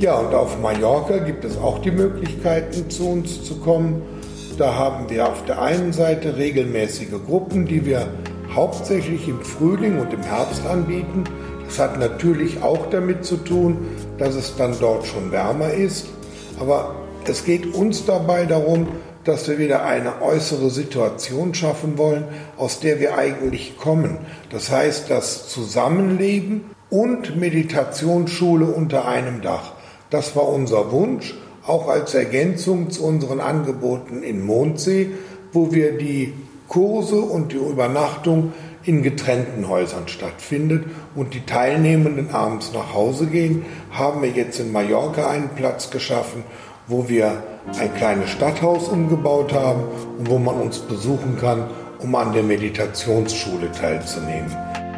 Ja, und auf Mallorca gibt es auch die Möglichkeiten, zu uns zu kommen. Da haben wir auf der einen Seite regelmäßige Gruppen, die wir hauptsächlich im Frühling und im Herbst anbieten. Das hat natürlich auch damit zu tun, dass es dann dort schon wärmer ist. Aber es geht uns dabei darum, dass wir wieder eine äußere Situation schaffen wollen, aus der wir eigentlich kommen. Das heißt, das Zusammenleben und Meditationsschule unter einem Dach. Das war unser Wunsch, auch als Ergänzung zu unseren Angeboten in Mondsee, wo wir die Kurse und die Übernachtung in getrennten Häusern stattfindet und die Teilnehmenden abends nach Hause gehen, haben wir jetzt in Mallorca einen Platz geschaffen, wo wir ein kleines Stadthaus umgebaut haben und wo man uns besuchen kann, um an der Meditationsschule teilzunehmen.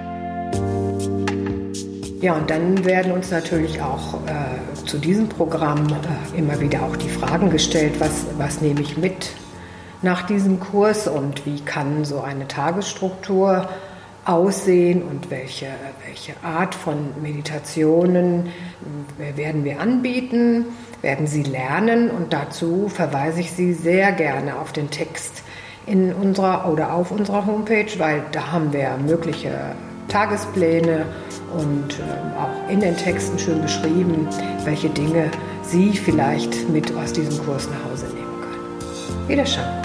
Ja, und dann werden uns natürlich auch zu diesem Programm immer wieder auch die Fragen gestellt, was nehme ich mit nach diesem Kurs und wie kann so eine Tagesstruktur aussehen und welche Art von Meditationen werden wir anbieten, werden Sie lernen, und dazu verweise ich Sie sehr gerne auf den Text auf unserer Homepage, weil da haben wir mögliche Tagespläne und auch in den Texten schön beschrieben, welche Dinge Sie vielleicht mit aus diesem Kurs nach Hause nehmen können. Wiederschauen.